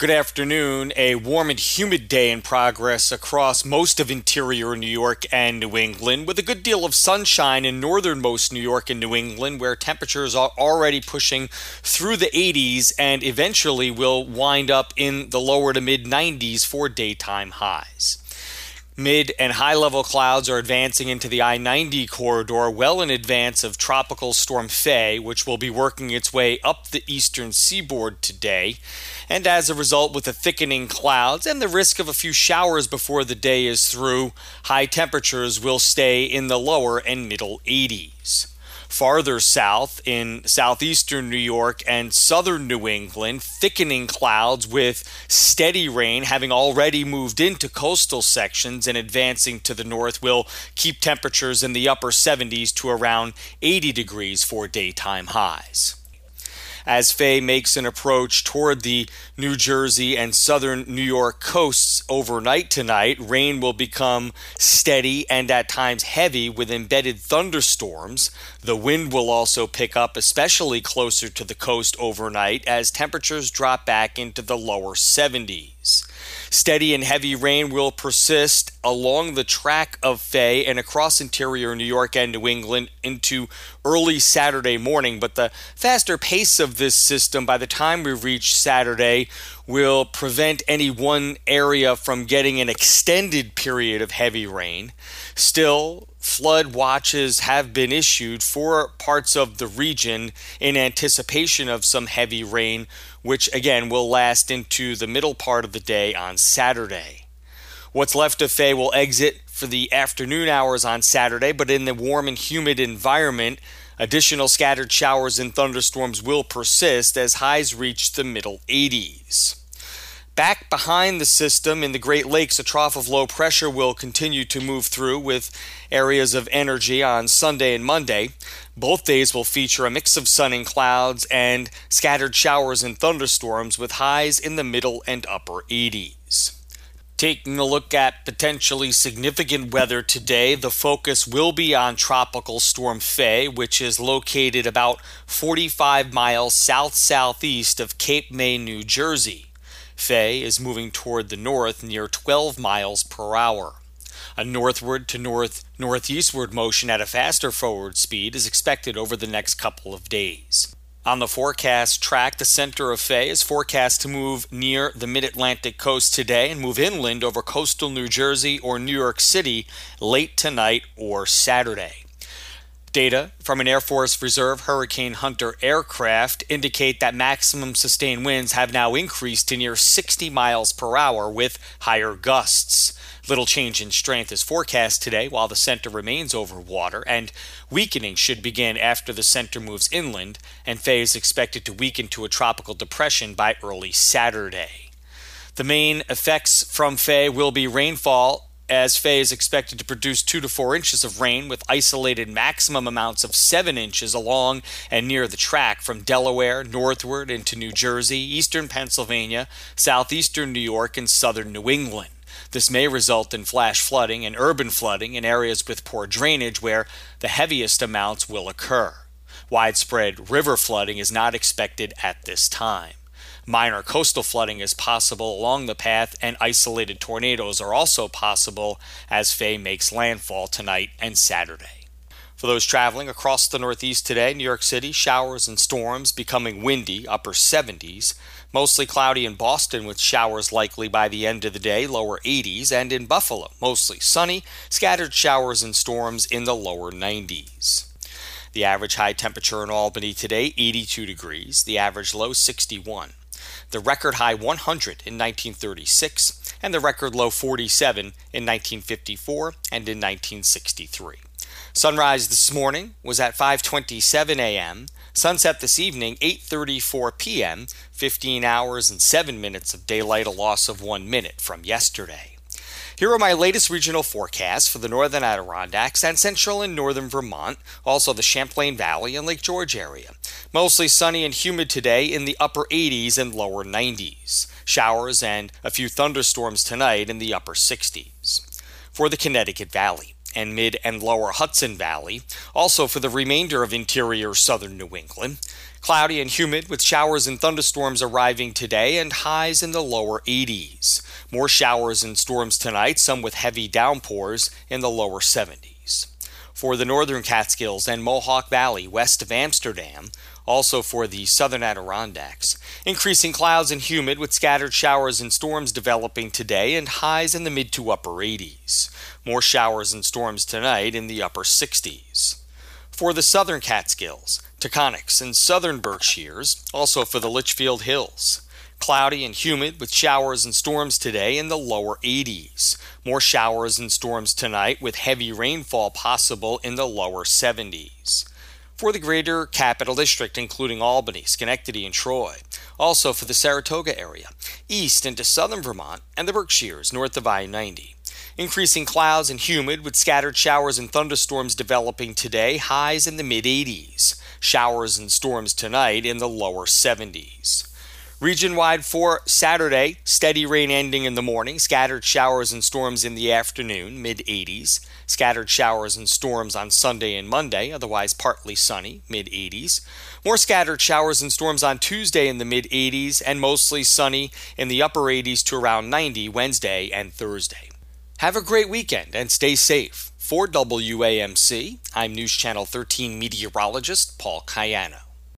Good afternoon. A warm and humid day in progress across most of interior New York and New England, with a good deal of sunshine in northernmost New York and New England, where temperatures are already pushing through the 80s and eventually will wind up in the lower to mid 90s for daytime highs. Mid and high level clouds are advancing into the I-90 corridor well in advance of Tropical Storm Faye, which will be working its way up the eastern seaboard today. And as a result, with the thickening clouds and the risk of a few showers before the day is through, high temperatures will stay in the lower and middle 80s. Farther south in southeastern New York and southern New England, thickening clouds with steady rain having already moved into coastal sections and advancing to the north will keep temperatures in the upper 70s to around 80 degrees for daytime highs. As Faye makes an approach toward the New Jersey and southern New York coasts overnight tonight, rain will become steady and at times heavy with embedded thunderstorms. The wind will also pick up, especially closer to the coast overnight, as temperatures drop back into the lower 70s. Steady and heavy rain will persist along the track of Faye and across interior New York and New England into early Saturday morning, but the faster pace of this system by the time we reach Saturday will prevent any one area from getting an extended period of heavy rain. Still, flood watches have been issued for parts of the region in anticipation of some heavy rain, which again will last into the middle part of the day on Saturday. What's left of Faye will exit for the afternoon hours on Saturday, but in the warm and humid environment, additional scattered showers and thunderstorms will persist as highs reach the middle 80s. Back behind the system in the Great Lakes, a trough of low pressure will continue to move through with areas of energy on Sunday and Monday. Both days will feature a mix of sun and clouds and scattered showers and thunderstorms with highs in the middle and upper 80s. Taking a look at potentially significant weather today, the focus will be on Tropical Storm Faye, which is located about 45 miles south-southeast of Cape May, New Jersey. Faye is moving toward the north near 12 miles per hour. A northward to northeastward motion at a faster forward speed is expected over the next couple of days. On the forecast track, the center of Faye is forecast to move near the mid-Atlantic coast today and move inland over coastal New Jersey or New York City late tonight or Saturday. Data from an Air Force Reserve Hurricane Hunter aircraft indicate that maximum sustained winds have now increased to near 60 miles per hour with higher gusts. Little change in strength is forecast today while the center remains over water, and weakening should begin after the center moves inland, and Faye is expected to weaken to a tropical depression by early Saturday. The main effects from Faye will be rainfall, as Faye is expected to produce 2 to 4 inches of rain with isolated maximum amounts of 7 inches along and near the track from Delaware northward into New Jersey, eastern Pennsylvania, southeastern New York, and southern New England. This may result in flash flooding and urban flooding in areas with poor drainage where the heaviest amounts will occur. Widespread river flooding is not expected at this time. Minor coastal flooding is possible along the path, and isolated tornadoes are also possible as Faye makes landfall tonight and Saturday. For those traveling across the Northeast today, New York City, showers and storms becoming windy, upper 70s. Mostly cloudy in Boston with showers likely by the end of the day, lower 80s. And in Buffalo, mostly sunny, scattered showers and storms in the lower 90s. The average high temperature in Albany today, 82 degrees. The average low, 61. The record high 100 in 1936, and the record low 47 in 1954 and in 1963. Sunrise this morning was at 5:27 a.m., sunset this evening 8:34 p.m., 15 hours and 7 minutes of daylight, a loss of 1 minute from yesterday. Here are my latest regional forecasts for the northern Adirondacks and central and northern Vermont, also the Champlain Valley and Lake George area. Mostly sunny and humid today in the upper 80s and lower 90s. Showers and a few thunderstorms tonight in the upper 60s. For the Connecticut Valley, and mid and lower Hudson Valley. Also for the remainder of interior southern New England. Cloudy and humid with showers and thunderstorms arriving today and highs in the lower 80s. More showers and storms tonight, some with heavy downpours in the lower 70s. For the northern Catskills and Mohawk Valley west of Amsterdam, also for the southern Adirondacks, increasing clouds and humid with scattered showers and storms developing today and highs in the mid to upper 80s. More showers and storms tonight in the upper 60s. For the southern Catskills, Taconics, and southern Berkshires, also for the Litchfield Hills. Cloudy and humid with showers and storms today in the lower 80s. More showers and storms tonight with heavy rainfall possible in the lower 70s. For the greater Capital District, including Albany, Schenectady, and Troy. Also for the Saratoga area, east into southern Vermont, and the Berkshires north of I-90. Increasing clouds and humid with scattered showers and thunderstorms developing today, highs in the mid-80s. Showers and storms tonight in the lower 70s. Region-wide for Saturday, steady rain ending in the morning, scattered showers and storms in the afternoon, mid-80s. Scattered showers and storms on Sunday and Monday, otherwise partly sunny, mid-80s. More scattered showers and storms on Tuesday in the mid-80s and mostly sunny in the upper 80s to around 90 Wednesday and Thursday. Have a great weekend and stay safe. For WAMC, I'm News Channel 13 meteorologist Paul Kayana.